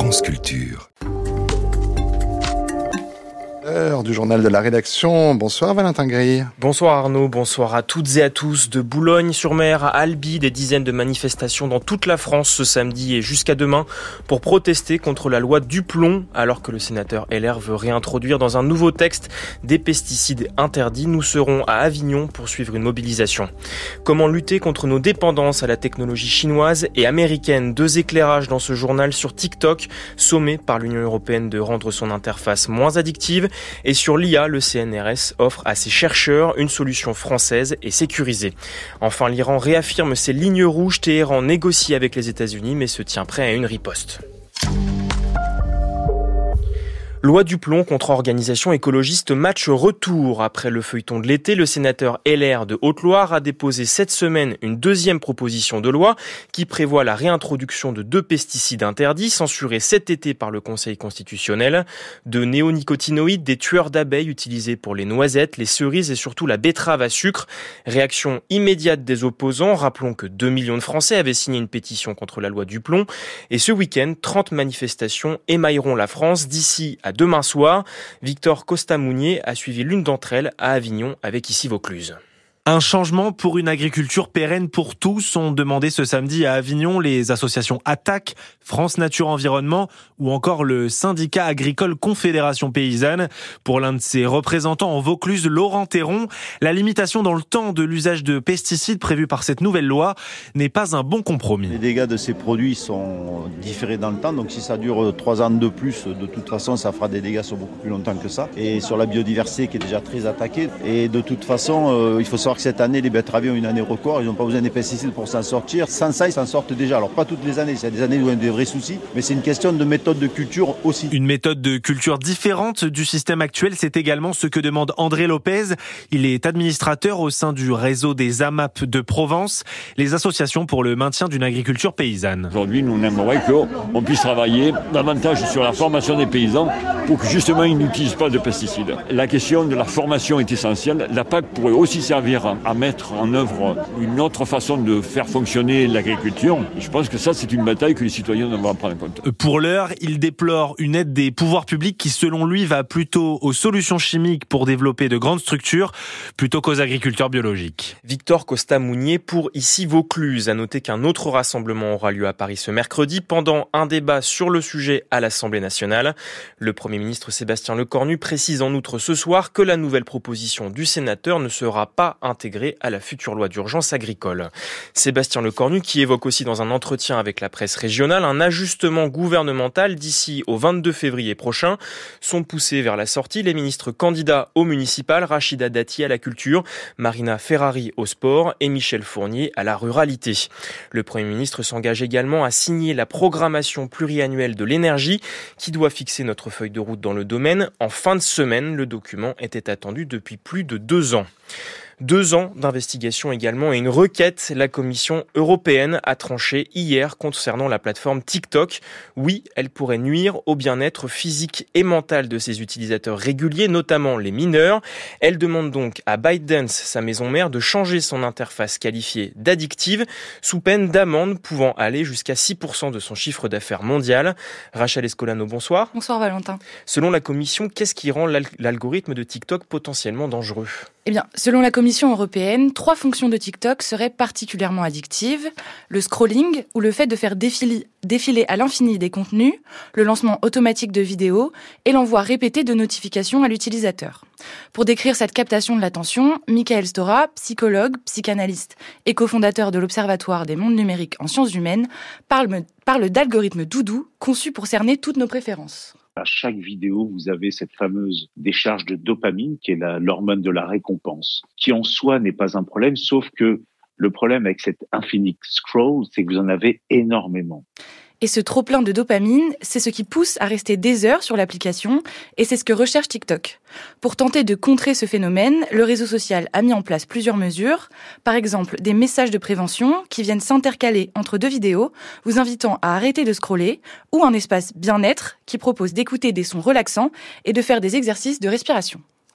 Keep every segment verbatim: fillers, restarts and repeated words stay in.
France Culture. L'heure du journal de la rédaction. Bonsoir Valentin Grille. Bonsoir Arnaud, bonsoir à toutes et à tous. De Boulogne-sur-Mer à Albi, des dizaines de manifestations dans toute la France ce samedi et jusqu'à demain pour protester contre la loi Duplon, alors que le sénateur L R veut réintroduire dans un nouveau texte des pesticides interdits. Nous serons à Avignon pour suivre une mobilisation. Comment lutter contre nos dépendances à la technologie chinoise et américaine? Deux éclairages dans ce journal sur TikTok, sommé par l'Union européenne de rendre son interface moins addictive. Et sur l'I A, le C N R S offre à ses chercheurs une solution française et sécurisée. Enfin, l'Iran réaffirme ses lignes rouges. Téhéran négocie avec les États-Unis mais se tient prêt à une riposte. Loi Duplon contre organisation écologiste match retour. Après le feuilleton de l'été, le sénateur L R de Haute-Loire a déposé cette semaine une deuxième proposition de loi qui prévoit la réintroduction de deux pesticides interdits censurés cet été par le Conseil constitutionnel. De néonicotinoïdes, des tueurs d'abeilles utilisés pour les noisettes, les cerises et surtout la betterave à sucre. Réaction immédiate des opposants. Rappelons que deux millions de Français avaient signé une pétition contre la loi Duplon. Et ce week-end, trente manifestations émailleront la France d'ici à demain soir. Victor Costa-Mounier a suivi l'une d'entre elles à Avignon avec ici Vaucluse. Un changement pour une agriculture pérenne pour tous ont demandé ce samedi à Avignon les associations Attaque, France Nature Environnement ou encore le syndicat agricole Confédération Paysanne. Pour l'un de ses représentants en Vaucluse, Laurent Théron, la limitation dans le temps de l'usage de pesticides prévue par cette nouvelle loi n'est pas un bon compromis. Les dégâts de ces produits sont différés dans le temps, donc si ça dure trois ans de plus, de toute façon ça fera des dégâts sur beaucoup plus longtemps que ça. Et sur la biodiversité qui est déjà très attaquée, et de toute façon euh, il faut savoir que cette année, les betteraviers ont une année record, ils n'ont pas besoin des pesticides pour s'en sortir. Sans ça, ils s'en sortent déjà. Alors pas toutes les années, il y a des années où il y a des vrais soucis, mais c'est une question de méthode de culture aussi. Une méthode de culture différente du système actuel, c'est également ce que demande André Lopez. Il est administrateur au sein du réseau des A M A P de Provence, les associations pour le maintien d'une agriculture paysanne. Aujourd'hui, nous aimerions qu'on puisse travailler davantage sur la formation des paysans pour que justement ils n'utilisent pas de pesticides. La question de la formation est essentielle. La P A C pourrait aussi servir à mettre en œuvre une autre façon de faire fonctionner l'agriculture. Et je pense que ça, c'est une bataille que les citoyens doivent prendre en compte. Pour l'heure, il déplore une aide des pouvoirs publics qui, selon lui, va plutôt aux solutions chimiques pour développer de grandes structures plutôt qu'aux agriculteurs biologiques. Victor Costa-Mounier pour ici Vaucluse. À noter qu'un autre rassemblement aura lieu à Paris ce mercredi pendant un débat sur le sujet à l'Assemblée nationale. Le Premier ministre Sébastien Lecornu précise en outre ce soir que la nouvelle proposition du sénateur ne sera pas intégré à la future loi d'urgence agricole. Sébastien Lecornu qui évoque aussi dans un entretien avec la presse régionale un ajustement gouvernemental d'ici au vingt-deux février prochain. Sont poussés vers la sortie les ministres candidats au municipal, Rachida Dati à la culture, Marina Ferrari au sport et Michel Fournier à la ruralité. Le Premier ministre s'engage également à signer la programmation pluriannuelle de l'énergie qui doit fixer notre feuille de route dans le domaine. En fin de semaine, le document était attendu depuis plus de deux ans. Deux ans d'investigation également et une requête. La Commission européenne a tranché hier concernant la plateforme TikTok. Oui, elle pourrait nuire au bien-être physique et mental de ses utilisateurs réguliers, notamment les mineurs. Elle demande donc à ByteDance, sa maison mère, de changer son interface qualifiée d'addictive sous peine d'amende pouvant aller jusqu'à six pour cent de son chiffre d'affaires mondial. Rachel Escolano, bonsoir. Bonsoir Valentin. Selon la Commission, qu'est-ce qui rend l'algorithme de TikTok potentiellement dangereux ? Eh bien, selon la Commission européenne, trois fonctions de TikTok seraient particulièrement addictives. Le scrolling, ou le fait de faire défiler, défiler à l'infini des contenus, le lancement automatique de vidéos et l'envoi répété de notifications à l'utilisateur. Pour décrire cette captation de l'attention, Michael Stora, psychologue, psychanalyste et cofondateur de l'Observatoire des mondes numériques en sciences humaines, parle, parle d'algorithmes doudou conçus pour cerner toutes nos préférences. À chaque vidéo, vous avez cette fameuse décharge de dopamine qui est la, l'hormone de la récompense, qui en soi n'est pas un problème, sauf que le problème avec cet infini scroll, c'est que vous en avez énormément. Et ce trop-plein de dopamine, c'est ce qui pousse à rester des heures sur l'application, et c'est ce que recherche TikTok. Pour tenter de contrer ce phénomène, le réseau social a mis en place plusieurs mesures, par exemple des messages de prévention qui viennent s'intercaler entre deux vidéos, vous invitant à arrêter de scroller, ou un espace bien-être qui propose d'écouter des sons relaxants et de faire des exercices de respiration.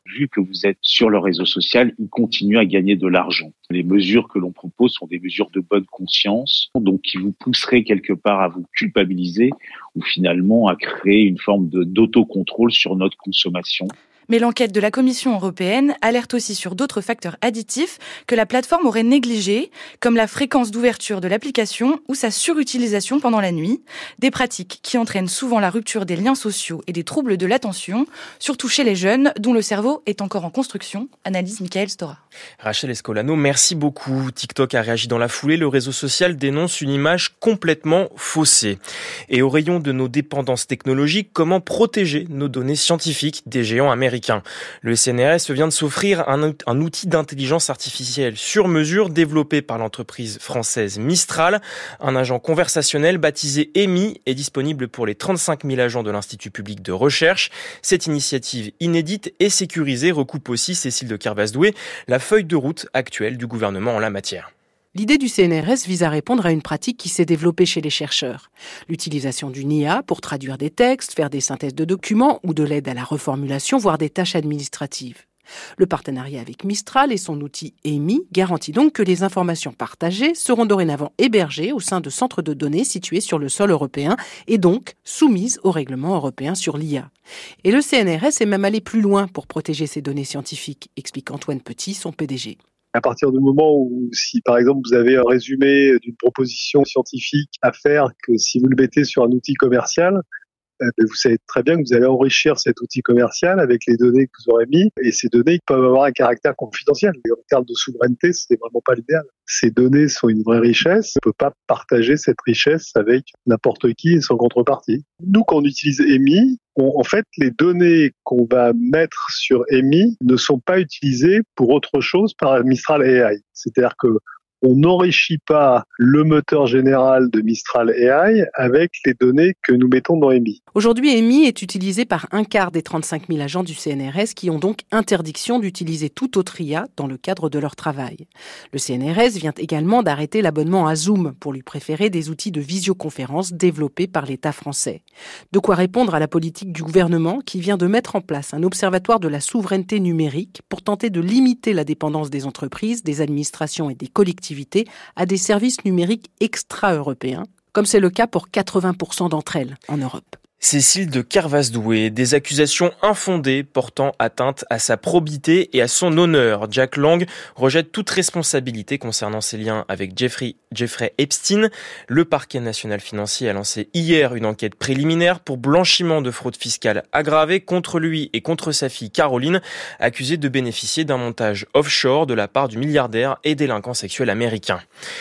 Vu que vous êtes sur le réseau social, ils continuent à gagner de l'argent. Les mesures que l'on propose sont des mesures de bonne conscience, donc qui vous pousseraient quelque part à vous culpabiliser ou finalement à créer une forme de, d'autocontrôle sur notre consommation. Mais l'enquête de la Commission européenne alerte aussi sur d'autres facteurs additifs que la plateforme aurait négligés, comme la fréquence d'ouverture de l'application ou sa surutilisation pendant la nuit, des pratiques qui entraînent souvent la rupture des liens sociaux et des troubles de l'attention, surtout chez les jeunes dont le cerveau est encore en construction, analyse Michael Stora. Rachel Escolano, merci beaucoup. TikTok a réagi dans la foulée. Le réseau social dénonce une image complètement faussée. Et au rayon de nos dépendances technologiques, comment protéger nos données scientifiques des géants américains ? Le C N R S vient de s'offrir un, un outil d'intelligence artificielle sur mesure développé par l'entreprise française Mistral. Un agent conversationnel baptisé E M I est disponible pour les trente-cinq mille agents de l'Institut public de recherche. Cette initiative inédite et sécurisée recoupe aussi, Cécile de Kervasdoué, la feuille de route actuelle du gouvernement en la matière. L'idée du C N R S vise à répondre à une pratique qui s'est développée chez les chercheurs. L'utilisation d'une I A pour traduire des textes, faire des synthèses de documents ou de l'aide à la reformulation, voire des tâches administratives. Le partenariat avec Mistral et son outil E M I garantit donc que les informations partagées seront dorénavant hébergées au sein de centres de données situés sur le sol européen et donc soumises au règlement européen sur l'I A. Et le C N R S est même allé plus loin pour protéger ces données scientifiques, explique Antoine Petit, son P D G. À partir du moment où, si par exemple vous avez un résumé d'une proposition scientifique à faire, que si vous le mettez sur un outil commercial, eh bien, vous savez très bien que vous allez enrichir cet outil commercial avec les données que vous aurez mis, et ces données peuvent avoir un caractère confidentiel. Et en termes de souveraineté, c'est vraiment pas l'idéal. Ces données sont une vraie richesse. On ne peut pas partager cette richesse avec n'importe qui et sans contrepartie. Nous, quand on utilise E M I, on, en fait, les données qu'on va mettre sur E M I ne sont pas utilisées pour autre chose par Mistral A I. C'est-à-dire que on n'enrichit pas le moteur général de Mistral A I avec les données que nous mettons dans E M I. Aujourd'hui, E M I est utilisé par un quart des trente-cinq mille agents du C N R S qui ont donc interdiction d'utiliser toute autre I A dans le cadre de leur travail. Le C N R S vient également d'arrêter l'abonnement à Zoom pour lui préférer des outils de visioconférence développés par l'État français. De quoi répondre à la politique du gouvernement qui vient de mettre en place un observatoire de la souveraineté numérique pour tenter de limiter la dépendance des entreprises, des administrations et des collectivités à des services numériques extra-européens, comme c'est le cas pour quatre-vingts pour cent d'entre elles en Europe. Cécile de Kervasdoué, des accusations infondées portant atteinte à sa probité et à son honneur. Jack Lang rejette toute responsabilité concernant ses liens avec Jeffrey, Jeffrey Epstein. Le parquet national financier a lancé hier une enquête préliminaire pour blanchiment de fraude fiscale aggravée contre lui et contre sa fille Caroline, accusée de bénéficier d'un montage offshore de la part du milliardaire et délinquant sexuel américain.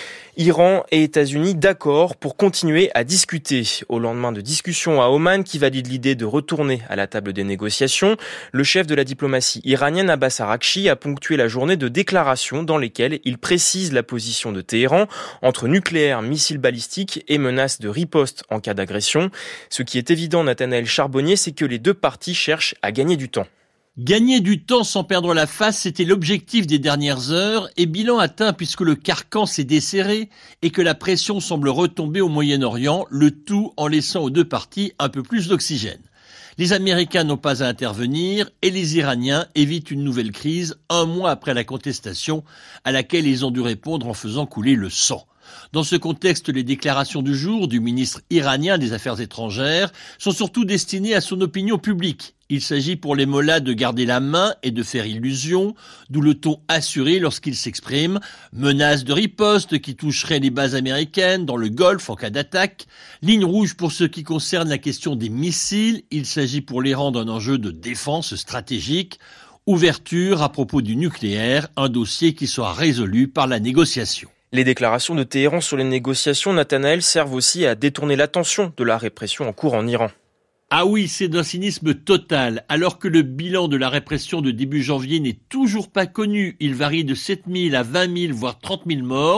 Iran et États-Unis d'accord pour continuer à discuter. Au lendemain de discussions à Oman qui valide l'idée de retourner à la table des négociations, le chef de la diplomatie iranienne Abbas Araghchi a ponctué la journée de déclarations dans lesquelles il précise la position de Téhéran entre nucléaire, missiles balistiques et menaces de riposte en cas d'agression. Ce qui est évident, Nathanaël Charbonnier, c'est que les deux parties cherchent à gagner du temps. Gagner du temps sans perdre la face, c'était l'objectif des dernières heures, et bilan atteint puisque le carcan s'est desserré et que la pression semble retomber au Moyen-Orient, le tout en laissant aux deux parties un peu plus d'oxygène. Les Américains n'ont pas à intervenir et les Iraniens évitent une nouvelle crise un mois après la contestation à laquelle ils ont dû répondre en faisant couler le sang. Dans ce contexte, les déclarations du jour du ministre iranien des Affaires étrangères sont surtout destinées à son opinion publique. Il s'agit pour les mollahs de garder la main et de faire illusion, d'où le ton assuré lorsqu'il s'exprime. Menace de riposte qui toucherait les bases américaines dans le Golfe en cas d'attaque. Ligne rouge pour ce qui concerne la question des missiles. Il s'agit pour l'Iran d'un enjeu de défense stratégique. Ouverture à propos du nucléaire, un dossier qui sera résolu par la négociation. Les déclarations de Téhéran sur les négociations, Nathanaël, servent aussi à détourner l'attention de la répression en cours en Iran. Ah oui, c'est d'un cynisme total. Alors que le bilan de la répression de début janvier n'est toujours pas connu, il varie de sept mille à vingt mille, voire trente mille morts.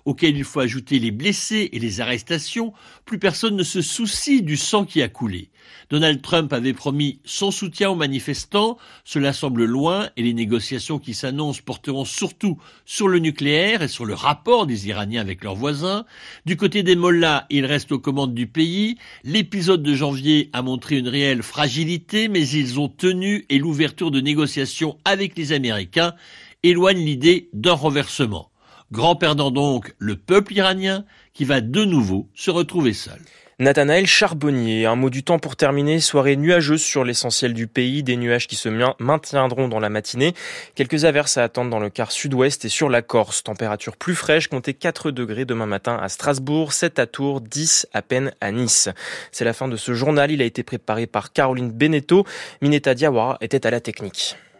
auxquels il faut ajouter les blessés et les arrestations, plus personne ne se soucie du sang qui a coulé. Donald Trump avait promis son soutien aux manifestants, cela semble loin et les négociations qui s'annoncent porteront surtout sur le nucléaire et sur le rapport des Iraniens avec leurs voisins. Du côté des mollahs, ils restent aux commandes du pays. L'épisode de janvier a montré une réelle fragilité, mais ils ont tenu et l'ouverture de négociations avec les Américains éloigne l'idée d'un renversement. Grand perdant donc le peuple iranien qui va de nouveau se retrouver seul. Nathanaël Charbonnier, un mot du temps pour terminer. Soirée nuageuse sur l'essentiel du pays, des nuages qui se maintiendront dans la matinée. Quelques averses à attendre dans le quart sud-ouest et sur la Corse. Température plus fraîche, comptez quatre degrés demain matin à Strasbourg, sept à Tours, dix à peine à Nice. C'est la fin de ce journal, il a été préparé par Caroline Beneteau. Mineta Diawara était à la technique.